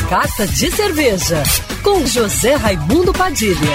Carta de Cerveja, com José Raimundo Padilha.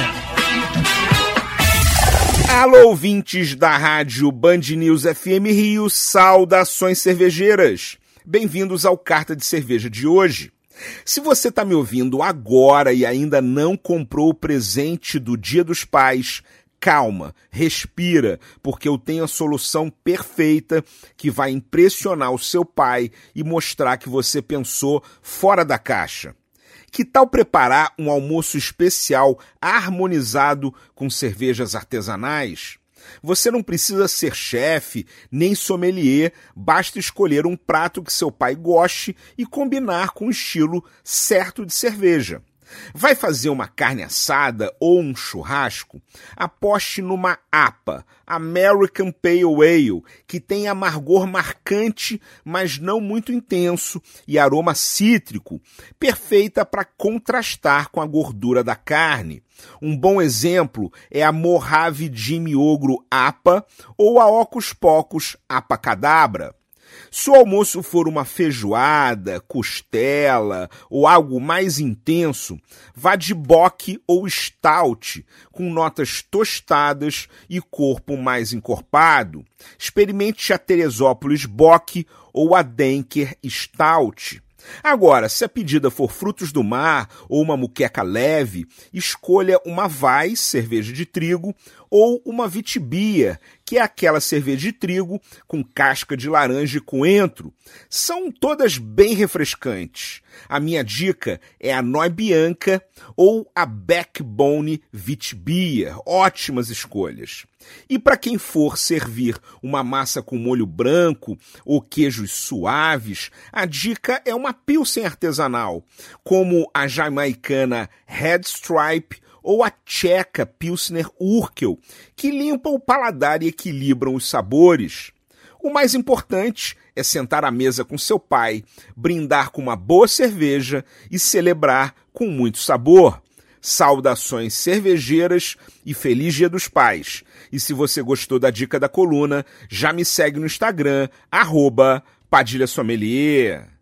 Alô, ouvintes da rádio Band News FM Rio, saudações cervejeiras. Bem-vindos ao Carta de Cerveja de hoje. Se você está me ouvindo agora e ainda não comprou o presente do Dia dos Pais, calma, respira, porque eu tenho a solução perfeita que vai impressionar o seu pai e mostrar que você pensou fora da caixa. Que tal preparar um almoço especial harmonizado com cervejas artesanais? Você não precisa ser chefe nem sommelier, basta escolher um prato que seu pai goste e combinar com o estilo certo de cerveja. Vai fazer uma carne assada ou um churrasco? Aposte numa APA, American Pale Ale, que tem amargor marcante, mas não muito intenso, e aroma cítrico, perfeita para contrastar com a gordura da carne. Um bom exemplo é a Mojave Jimmy Ogro APA ou a Ocus Pocus APA Cadabra. Se o almoço for uma feijoada, costela ou algo mais intenso, vá de bock ou stout, com notas tostadas e corpo mais encorpado. Experimente a Teresópolis Bock ou a Denker Stout. Agora, se a pedida for frutos do mar ou uma muqueca leve, escolha uma Weiss, cerveja de trigo, ou uma Witbier, que é aquela cerveja de trigo com casca de laranja e coentro. São todas bem refrescantes. A minha dica é a Noi Bianca ou a Backbone Witbier. Ótimas escolhas. E para quem for servir uma massa com molho branco ou queijos suaves, a dica é uma Pilsen artesanal, como a jamaicana Red Stripe ou a tcheca Pilsner Urquell, que limpam o paladar e equilibram os sabores. O mais importante é sentar à mesa com seu pai, brindar com uma boa cerveja e celebrar com muito sabor. Saudações cervejeiras e feliz Dia dos Pais. E se você gostou da dica da coluna, já me segue no Instagram, @PadilhaSommelier.